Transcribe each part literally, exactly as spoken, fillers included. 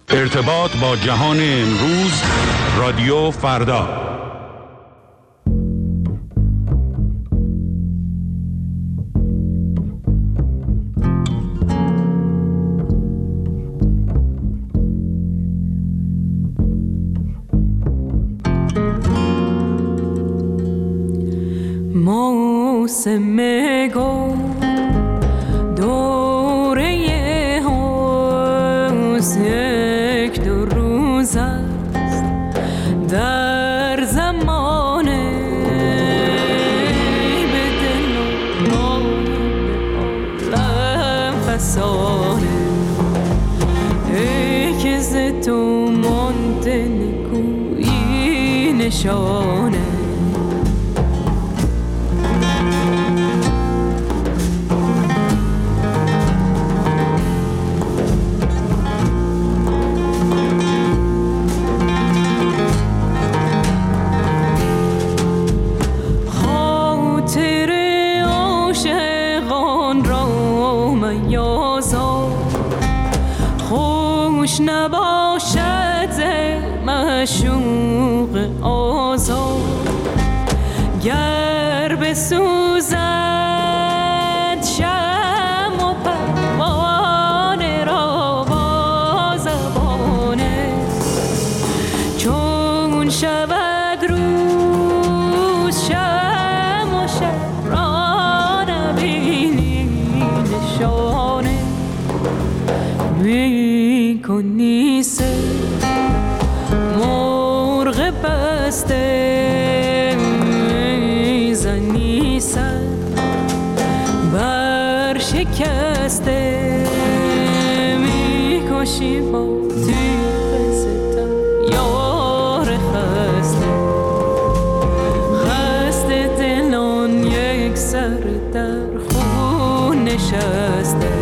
ارتباط با جهان امروز، رادیو فردا. موسم گل دوره هاست، یک دو روز است در زمانه، به دل و عالم فسانه، ای که ز تو مانده نکویی نشانه. خوش نباشد معشوق آزاد، گر بسوزد شمع و پروانه را با زبانه، چون شود روز شمع و شب را نبینی نشانه. می کنی سر مرغ بسته، می زنی سر بر شکسته، می کشی با تیغ ستم یار خسته، خسته دلان یک سر در خون نشسته.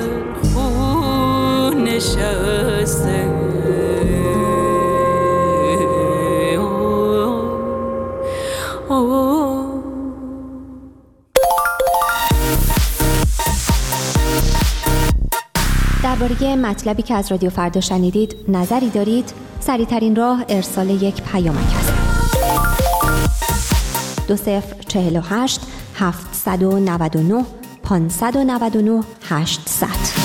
نشسته درباره مطلبی که از رادیو فردا شنیدید نظری دارید؟ سریع‌ترین راه ارسال یک پیامک است. دو صفر چهل و هشت هفتصد و نود و نه پانصد و نود و نه هشتصد.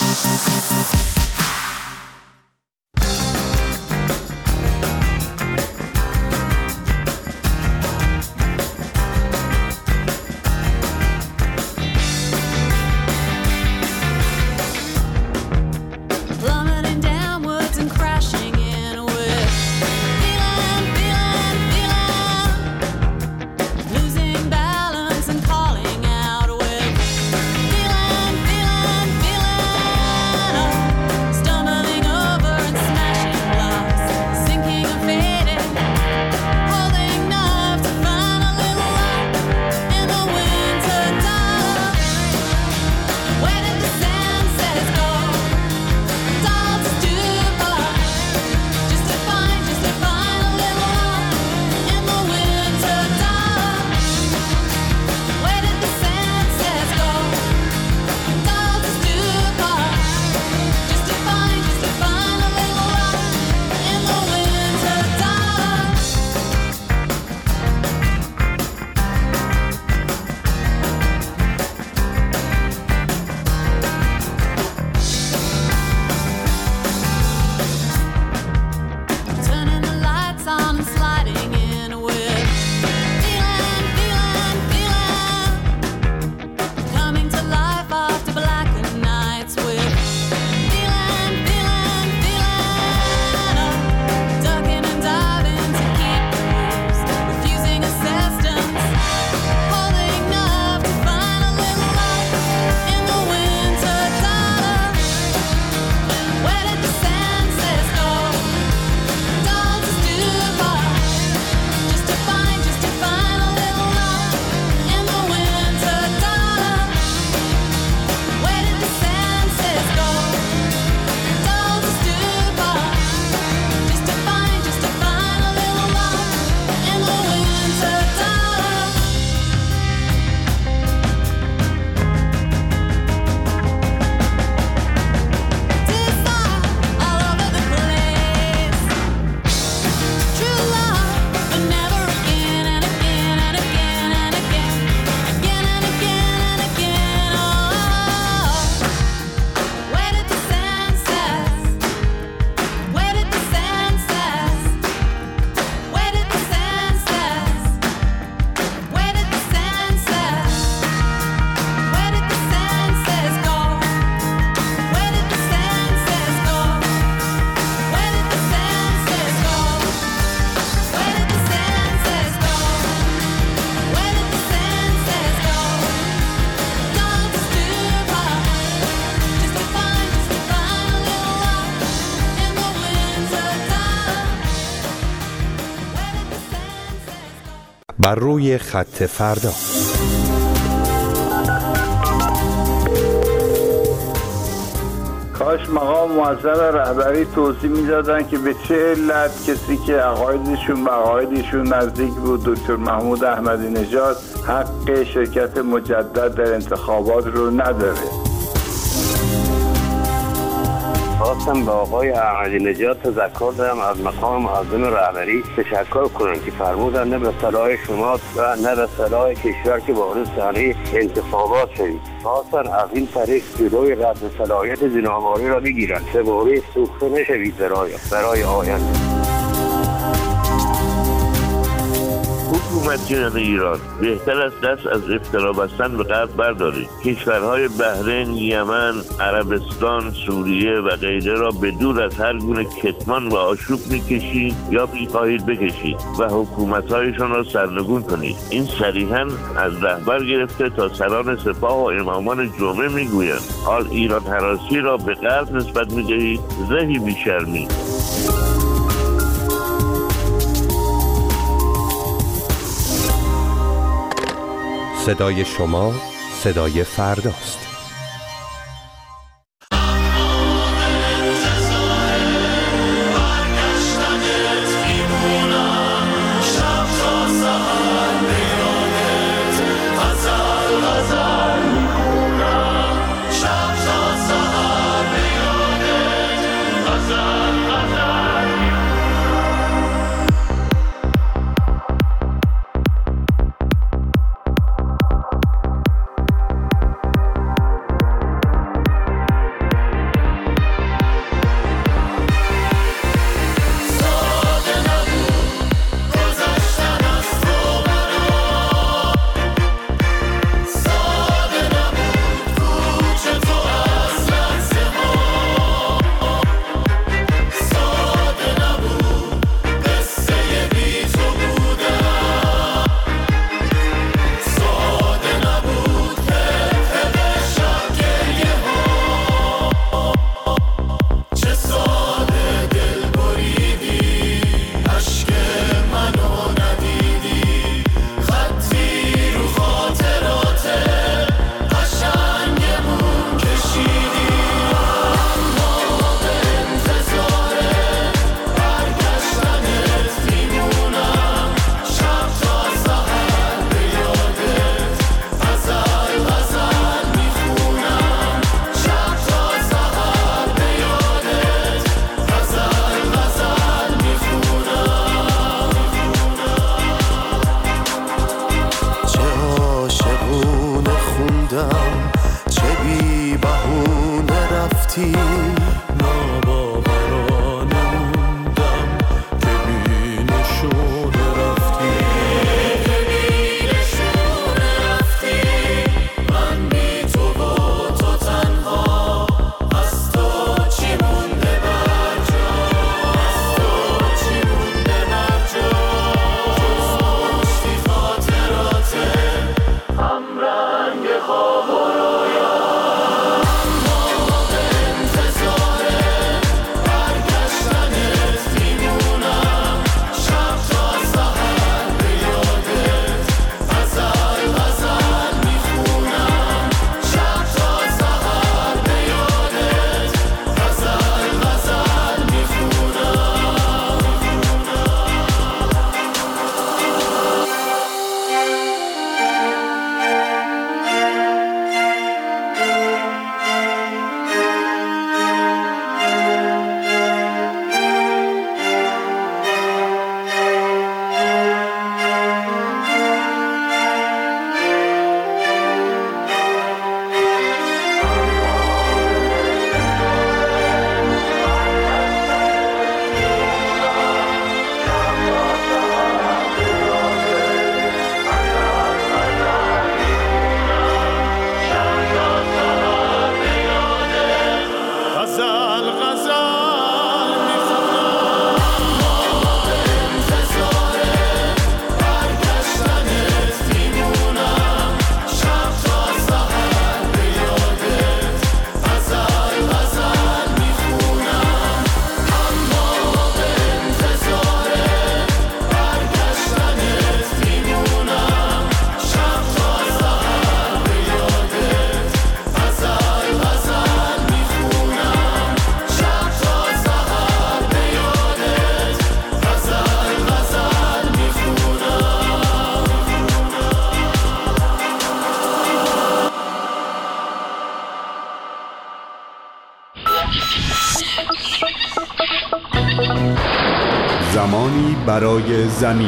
بر روی خط فردا. کاش مقام معظم رهبری توضیح میدادن که به چه علت کسی که عقایدشون به عقایدشون نزدیک بود، دکتر محمود احمدی نژاد، حق شرکت مجدد در انتخابات رو نداره. خواستم به آقای احمدی نژاد تذکر دارم از مقام معظم رهبری تشکر کنم که فرمودن نه به صلاح شما و نه به صلاح کشور که وارد صحنه انتخابات شدید. خواستن از این طریق جلوی رد صلاحیت جنابواری را بگیرن، سواره سوخته نشوید برای برای آینده. حکومت جمهوری ایران بهتر است دست از افترا بستن به غرب بردارید. کشورهای بحرین، یمن، عربستان، سوریه و غیره را به دور از هر گونه کتمان و آشوب میکشید یا میخواهید بکشید و حکومت‌هایشان را سرنگون کنید. این صریحاً از رهبر گرفته تا سران سپاه و امامان جمعه میگویند. حال ایران هراسی را به غرب نسبت میدهید. زهی بیشرمی. صدای شما صدای فرداست. زمانی برای زمین.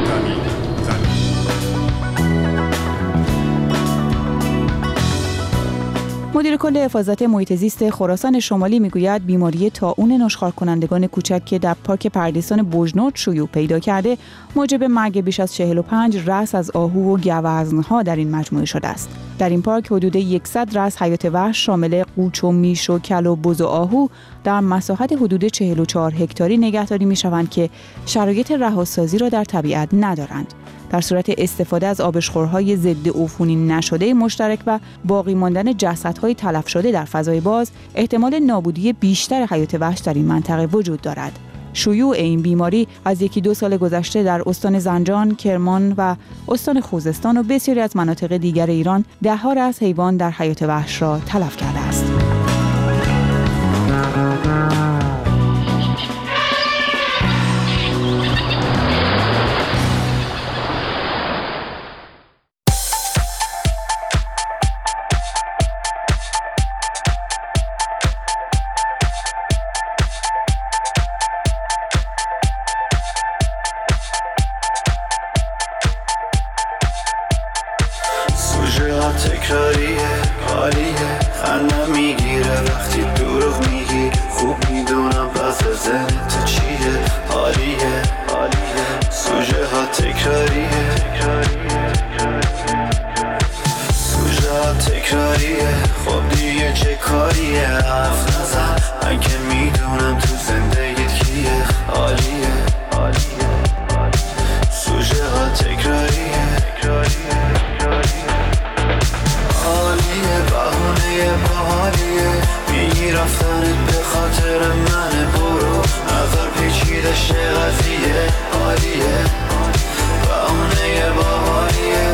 مدیر کل حفاظت محیط زیست خراسان شمالی میگوید بیماری طاعون نشخوار کنندگان کوچک که در پارک پردیسان بوجنورد شیوع پیدا کرده موجب مرگ بیش از چهل و پنج رأس از آهو و گوزن‌ها در این مجموعه شده است. در این پارک حدود صد رأس حیات وحش شامل قوچ و میش و کل و بز و آهو در مساحت حدود چهل و چهار هکتاری نگهداری میشوند که شرایط رهاسازی را در طبیعت ندارند. در صورت استفاده از آبشخورهای ضد عفونی نشده مشترک و باقی ماندن جسدهای تلف شده در فضای باز، احتمال نابودی بیشتر حیات وحش در این منطقه وجود دارد. شیوع این بیماری از یکی دو سال گذشته در استان زنجان، کرمان و استان خوزستان و بسیاری از مناطق دیگر ایران ده‌ها رأس حیوان در حیات وحش را تلف کرده است. تکراریه حالیه خندم میگیره وقتی دروغ میگی خوب میدونم پس ذهنت چیه حالیه حالیه سوژه ها تکراریه سوژه ها تکراریه خب دیگه چه کاریه حرف نزن من که میدونم تو زندگیت کیه حالیه حالیه سوژه ها تکراریه باحالیه میگی رفتنت به خاطر منه برو نظر پیچیده شه قضیه حالیه بهونه باحالیه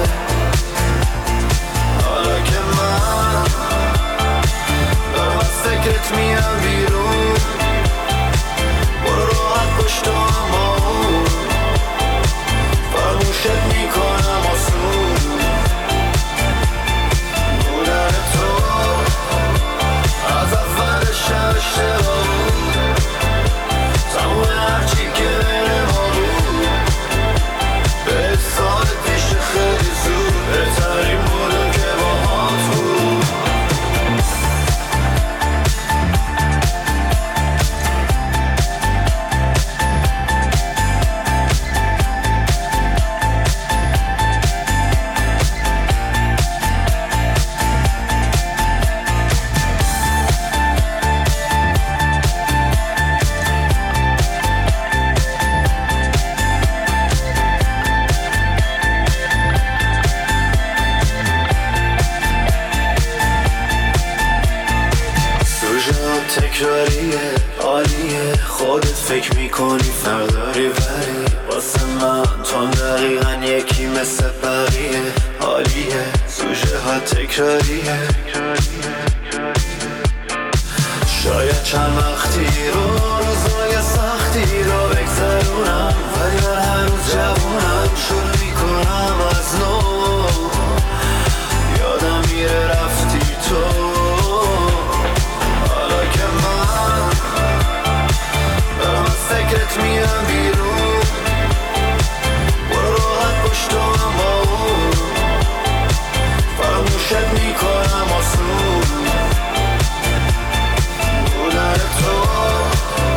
حالا که من دارم از فکرت میام بیرون برو راحت پشت هم با اون فراموشت میکنم آسون تکراریه عالیه خودت فکر میکنی فرداری ولی واسه من تو دقیقا یکی مثل بقیه عالیه سوژه ها تکراریه شاید چند وقتی رو روزای سختی رو بگذرونم ولی من هنوز جوونم شروع میکنم از نو یادم میره رفتی تو فکرت میام بیرون برو راحت پشت هم با اون فراموشت میکنم آسون بودن تو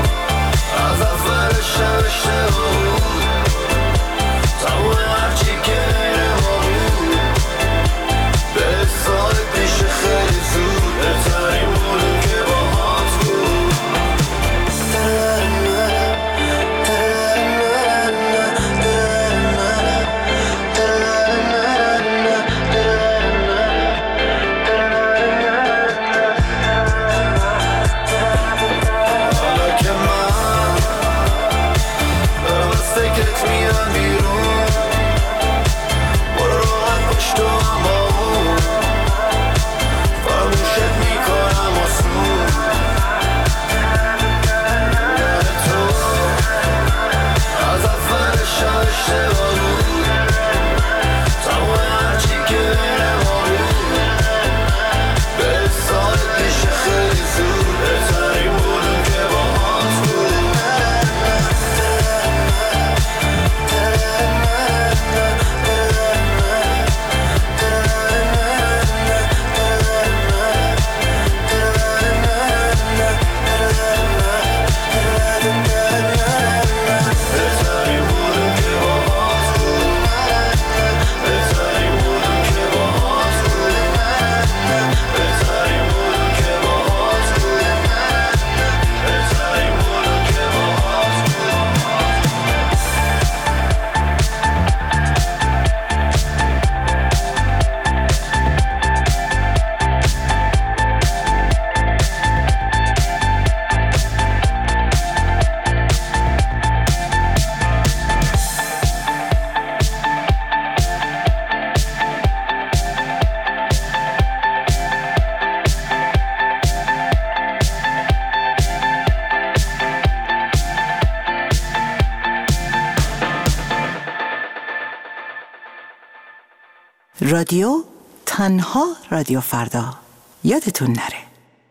رادیو تنها رادیو فردا یادتون نره.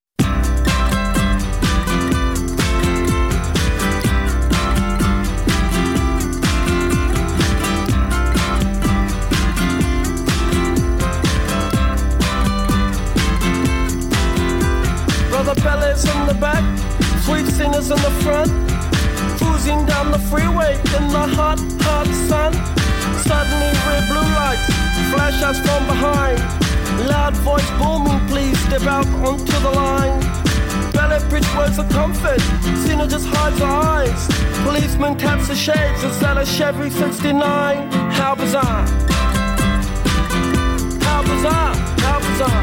Brother Bellas in the back, sweet singers in the front, cruising down the freeway in the hot, hot sun. Suddenly red blue lights flash us from behind. Loud voice booming, please step out onto the line. Ballet bridge words of comfort, Cena just hides her eyes. Policeman taps the shades, is that a Chevy sixty-nine? How bizarre, how bizarre, how bizarre.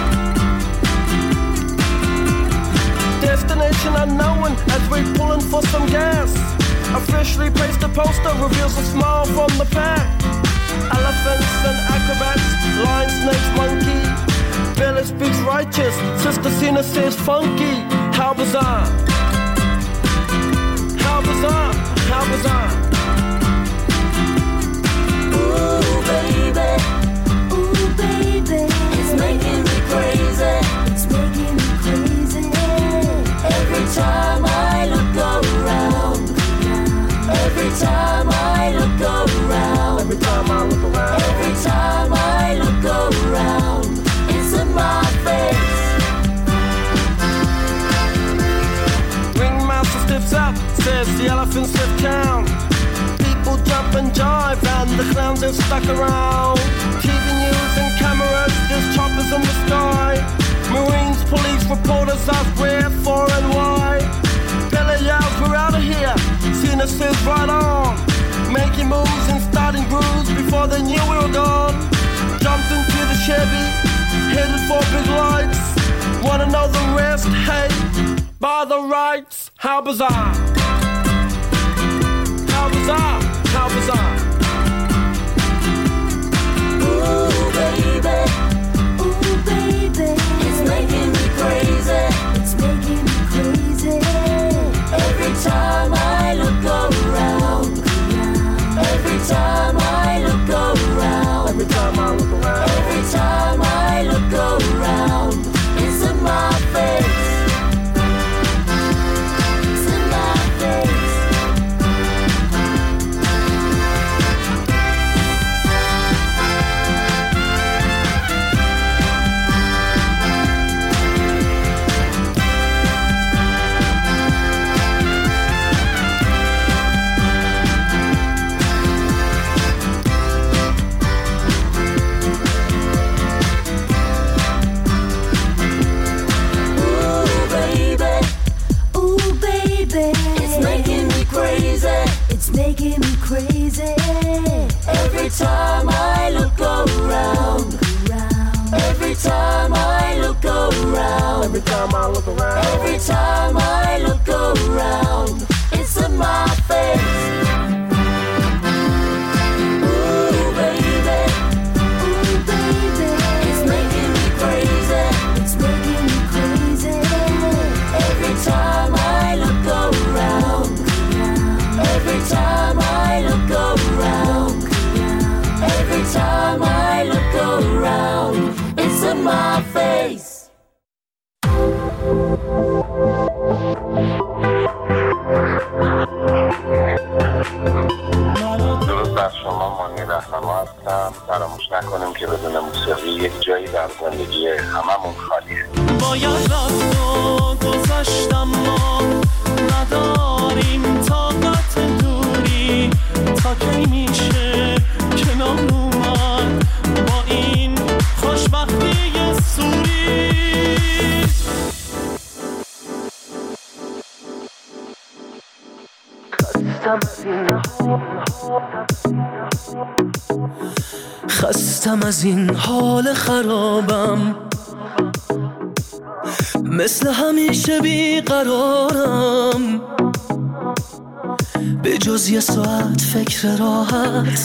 Destination unknown as we're pulling for some gas. Officially placed a poster reveals a smile from the pack. Elephants and acrobats, lion, snakes, monkey. Billy speaks righteous, Sister Cena says funky. How bizarre, how bizarre, how bizarre. Ooh baby, ooh baby, it's making me crazy, it's making me crazy. Every time I look around, every time I look around, every time I look around, every time I look around, it's in my face. Ringmaster stiffs up, says the elephants left town. People jump and jive and the clowns have stuck around. T V news and cameras, there's choppers in the sky. Marines, police, reporters ask where, for and why. Billy yells, we're out of here. Cena says right on. Making moves and starting grooves before they knew we were gone. Jumped into the Chevy, headed for big lights. Wanna know the rest? Hey, by the rights. How bizarre, how bizarre, how bizarre. Ooh baby, ooh baby, it's making me crazy, it's making me crazy. Every time I look around, every time I look around, every time I look around, every time I look around, it's in my face, it's in my face. Making me crazy. Every time I look around, every time I look around, every time I look around, every time I look around, it's in my face. Ooh baby, ooh baby, it's making me crazy, it's making me crazy. Every time I look around, every time I look around, every time I look around, it's in my face. درود بر شما، مانی رهنما هستم. فراموش نکنیم که بدون موسیقی یک جایی در زندگی هممون خالیه. باید رفت و گذشتم، ما نداریم طاقت دوری. تا کی میشه کنار اومد با این خوشبختی سوری؟ خستم از این حال خرابم، مثل همیشه بیقرارم. به جز یه ساعت فکر راحت،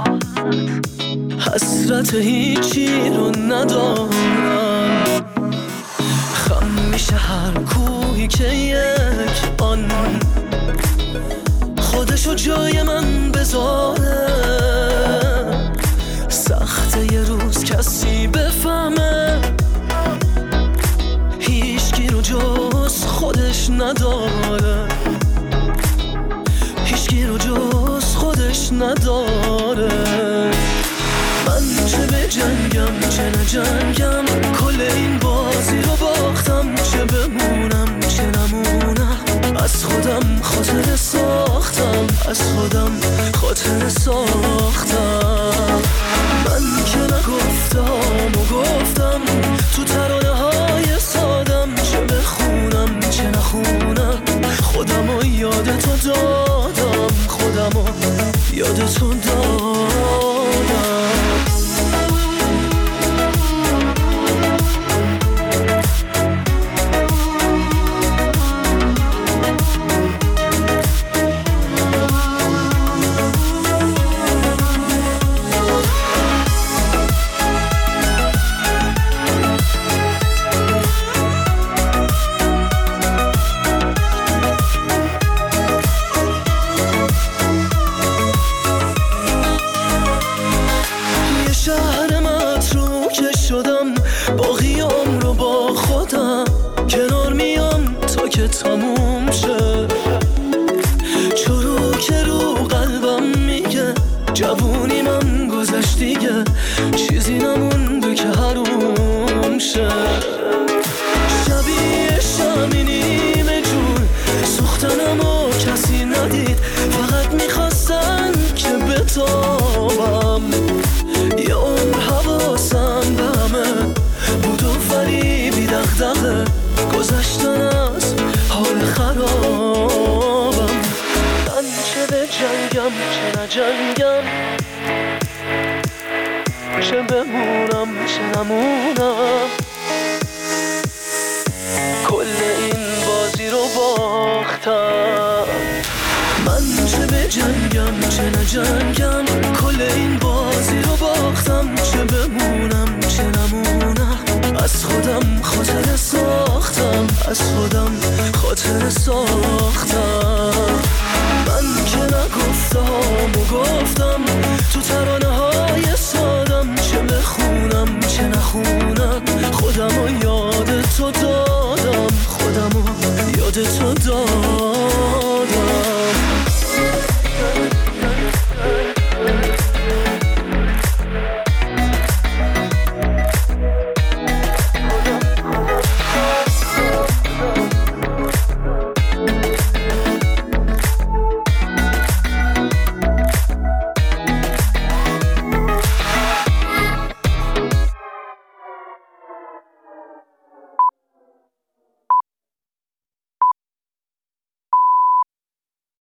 حسرت هیچی رو ندارم. خم میشه هر کوهی که یک آن خودشو جای من بذاره. سخته یه روز هیچکی رو جز خودش نداره. من چه به جنگم چه نجنگم، کل این بازی رو باختم. چه بمونم چه نمونم، از خودم خاطر ساختم، از خودم خاطر ساختم. من که نگفتم و گفتم تو ترانه های سادم، چه بخونم چه نخونم، خودم رو یاد تو دادم، خودم رو یاد تو دادم. تموم شه چرو که رو قلبم میگه جوونی من گذشت دیگه، چیزی نمونده که حروم شه. شبیه شمی نیمه جون سوختنم و کسی ندید، فقط میخواستن که بتابم. یه عمر حواسم به همه بود و ولی بی دغدغه، گذشتن از حال خرابم. من چه به جنگم چه نجنگم، چه بمونم چه نمونم، کل این بازی رو باختم. من چه به جنگم چه نجنگم، کل این بازی رو باختم. چه بمونم چه نمونم، از خودم خاطر ساختم، از خودم خاطر ساختم. من که نگفتم و گفتم تو ترانه های سادم، چه بخونم چه نخونم، خودم رو یاد تو دادم، خودم رو یاد تو دادم.